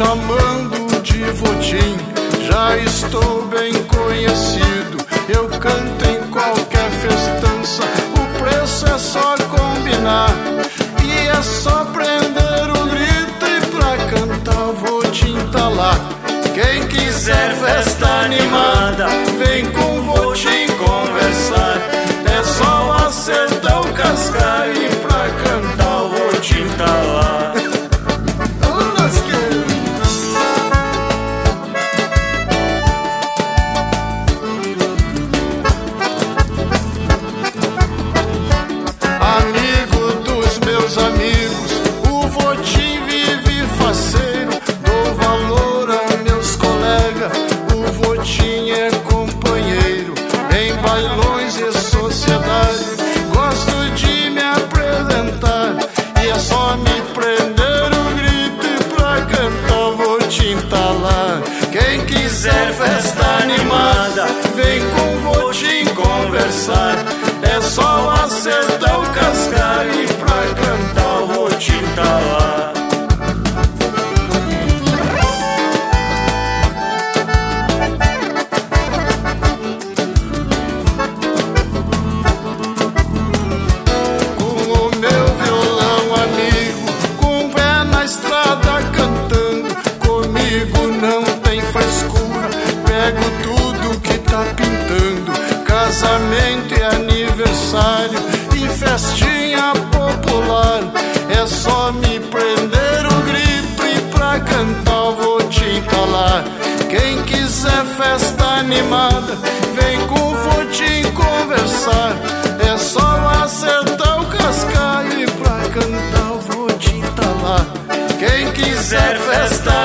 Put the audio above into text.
chamando de votim, já estou bem conhecido. Eu canto em qualquer festança, o preço é só combinar. E é só prender o grito e pra cantar votim tá lá. Quem quiser festa animada, vem com o votim conversar. É só acertar o cascar e pra cantar o votim tá lá. Amigo dos meus amigos, o votim vive faceiro. Dou valor a meus colegas, o votim é companheiro em bailões e sociedade. Gosto de me apresentar e é só me prender o grito e pra cantar o votim tá lá. Quem quiser festa animada, vem com o votim conversar. É só acertar o cascar e pra cantar o votim tá lá. Com o meu violão amigo, com o pé na estrada cantando, comigo não tem frescura, pego tudo que tá pintando. Casamento e aniversário e festinha popular, é só me prender o grito e pra cantar o votim tá lá. Quem quiser festa animada, vem com o votim conversar. É só acertar o cascar e pra cantar o votim tá lá. Quem quiser festa